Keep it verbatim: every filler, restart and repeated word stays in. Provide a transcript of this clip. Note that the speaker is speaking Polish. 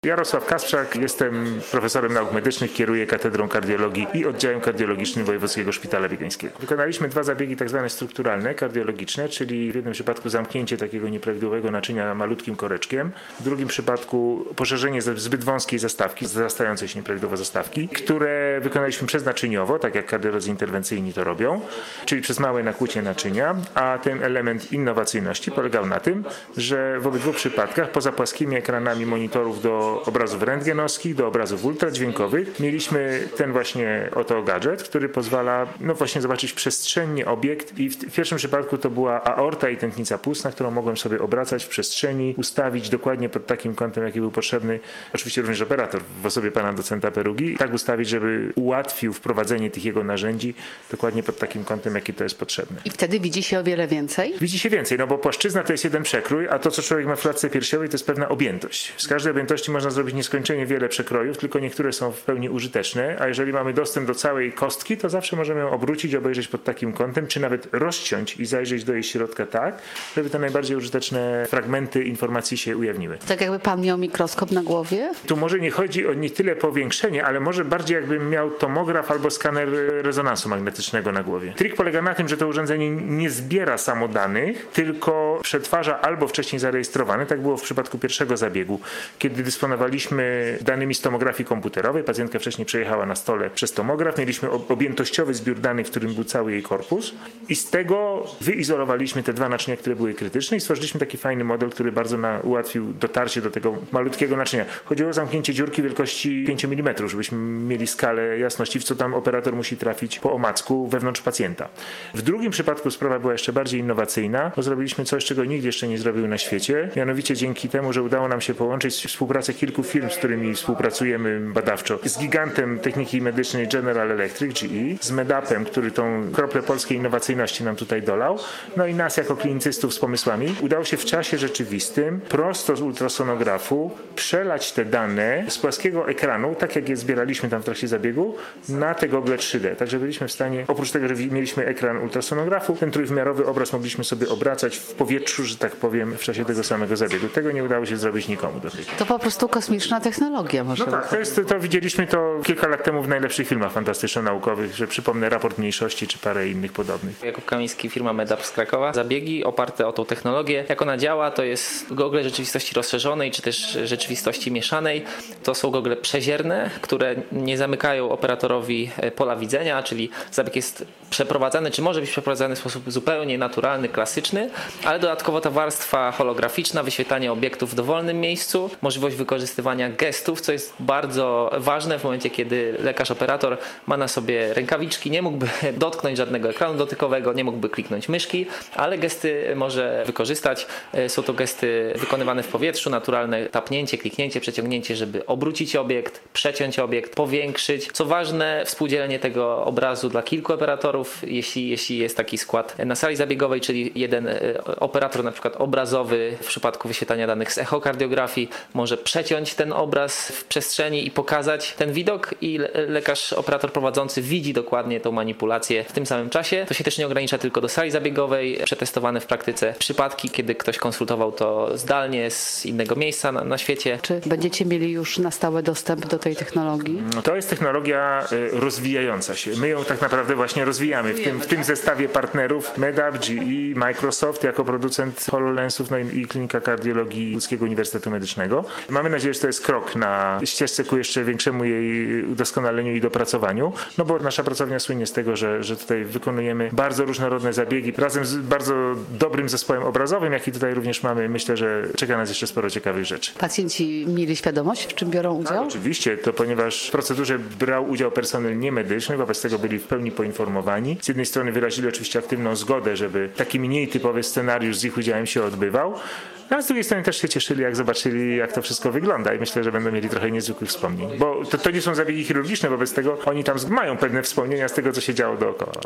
Jarosław Kasprzak, jestem profesorem nauk medycznych, kieruję Katedrą Kardiologii i Oddziałem Kardiologicznym Wojewódzkiego Szpitala Biegańskiego. Wykonaliśmy dwa zabiegi tak zwane strukturalne, kardiologiczne, czyli w jednym przypadku zamknięcie takiego nieprawidłowego naczynia malutkim koreczkiem, w drugim przypadku poszerzenie zbyt wąskiej zastawki, zarastającej się nieprawidłowo zastawki, które wykonaliśmy przeznaczyniowo, tak jak kardiolodzy interwencyjni to robią, czyli przez małe nakłucie naczynia, a ten element innowacyjności polegał na tym, że w obydwu przypadkach poza płaskimi ekranami monitorów do obrazów rentgenowskich, do obrazów ultradźwiękowych mieliśmy ten właśnie oto gadżet, który pozwala no właśnie zobaczyć przestrzennie obiekt i w, w pierwszym przypadku to była aorta i tętnica płucna, którą mogłem sobie obracać w przestrzeni, ustawić dokładnie pod takim kątem, jaki był potrzebny, oczywiście również operator w osobie pana docenta Perugi, tak ustawić, żeby ułatwił wprowadzenie tych jego narzędzi dokładnie pod takim kątem, jaki to jest potrzebne. I wtedy widzi się o wiele więcej? Widzi się więcej, no bo płaszczyzna to jest jeden przekrój, a to, co człowiek ma w klatce piersiowej, to jest pewna objętość. Z każdej objętości można zrobić nieskończenie wiele przekrojów, tylko niektóre są w pełni użyteczne, a jeżeli mamy dostęp do całej kostki, to zawsze możemy ją obrócić, obejrzeć pod takim kątem, czy nawet rozciąć i zajrzeć do jej środka tak, żeby te najbardziej użyteczne fragmenty informacji się ujawniły. Tak jakby pan miał mikroskop na głowie? Tu może nie chodzi o nie tyle powiększenie, ale może bardziej jakbym miał tomograf albo skaner rezonansu magnetycznego na głowie. Trik polega na tym, że to urządzenie nie zbiera samo danych, tylko przetwarza albo wcześniej zarejestrowane, tak było w przypadku pierwszego zabiegu, kiedy dysponowaliśmy danymi z tomografii komputerowej, pacjentka wcześniej przejechała na stole przez tomograf, mieliśmy objętościowy zbiór danych, w którym był cały jej korpus i z tego wyizolowaliśmy te dwa naczynia, które były krytyczne i stworzyliśmy taki fajny model, który bardzo na, ułatwił dotarcie do tego malutkiego naczynia. Chodziło o zamknięcie dziurki wielkości pięć milimetrów, żebyśmy mieli skalę jasności, w co tam operator musi trafić po omacku wewnątrz pacjenta. W drugim przypadku sprawa była jeszcze bardziej innowacyjna, bo zrobiliśmy coś, czego nikt jeszcze nie zrobił na świecie, mianowicie dzięki temu, że udało nam się połączyć współpracę kilku firm, z którymi współpracujemy badawczo, z gigantem techniki medycznej General Electric, G E, z Medapem, który tą kroplę polskiej innowacyjności nam tutaj dolał, no i nas jako klinicystów z pomysłami. Udało się w czasie rzeczywistym prosto z ultrasonografu przelać te dane z płaskiego ekranu, tak jak je zbieraliśmy tam w trakcie zabiegu, na te gogle trzy D. Także byliśmy w stanie, oprócz tego, że mieliśmy ekran ultrasonografu, ten trójwymiarowy obraz mogliśmy sobie obracać w powietrzu, że tak powiem, w czasie tego samego zabiegu. Tego nie udało się zrobić nikomu do tej pory. To po prostu kosmiczna technologia, może. No tak, to, jest, to widzieliśmy to kilka lat temu w najlepszych filmach fantastyczno-naukowych, że przypomnę Raport Mniejszości czy parę innych podobnych. Jakub Kamiński, firma Medap z Krakowa. Zabiegi oparte o tą technologię. Jak ona działa, to jest gogle rzeczywistości rozszerzonej, czy też rzeczywistości mieszanej. To są gogle przezierne, które nie zamykają operatorowi pola widzenia, czyli zabieg jest przeprowadzany, czy może być przeprowadzany w sposób zupełnie naturalny, klasyczny, ale dodatkowo ta warstwa holograficzna, wyświetlanie obiektów w dowolnym miejscu, możliwość wykorzystywania gestów, co jest bardzo ważne w momencie, kiedy lekarz-operator ma na sobie rękawiczki, nie mógłby dotknąć żadnego ekranu dotykowego, nie mógłby kliknąć myszki, ale gesty może wykorzystać. Są to gesty wykonywane w powietrzu, naturalne tapnięcie, kliknięcie, przeciągnięcie, żeby obrócić obiekt, przeciąć obiekt, powiększyć. Co ważne, współdzielenie tego obrazu dla kilku operatorów, jeśli, jeśli jest taki skład na sali zabiegowej, czyli jeden operator na przykład obrazowy w przypadku wyświetlania danych z echokardiografii może przeciąć ten obraz w przestrzeni i pokazać ten widok i lekarz, operator prowadzący widzi dokładnie tą manipulację w tym samym czasie. To się też nie ogranicza tylko do sali zabiegowej. Przetestowane w praktyce przypadki, kiedy ktoś konsultował to zdalnie z innego miejsca na, na świecie. Czy będziecie mieli już na stałe dostęp do tej technologii? To jest technologia rozwijająca się. My ją tak naprawdę właśnie rozwijamy. W tym, w tym zestawie partnerów Medap, G E, Microsoft jako producent HoloLensów, no i, i Klinika Kardiologii Łódzkiego Uniwersytetu Medycznego. Mamy nadzieję, że to jest krok na ścieżce ku jeszcze większemu jej udoskonaleniu i dopracowaniu, no bo nasza pracownia słynie z tego, że, że tutaj wykonujemy bardzo różnorodne zabiegi razem z bardzo dobrym zespołem obrazowym, jaki tutaj również mamy. Myślę, że czeka nas jeszcze sporo ciekawych rzeczy. Pacjenci mieli świadomość, w czym biorą udział? Tak, oczywiście, to ponieważ w procedurze brał udział personel niemedyczny, wobec tego byli w pełni poinformowani. Z jednej strony wyrazili oczywiście aktywną zgodę, żeby taki mniej typowy scenariusz z ich udziałem się odbywał, a z drugiej strony też się cieszyli, jak zobaczyli, jak to wszystko wygląda i myślę, że będą mieli trochę niezwykłych wspomnień, bo to, to nie są zabiegi chirurgiczne, wobec tego oni tam mają pewne wspomnienia z tego, co się działo dookoła.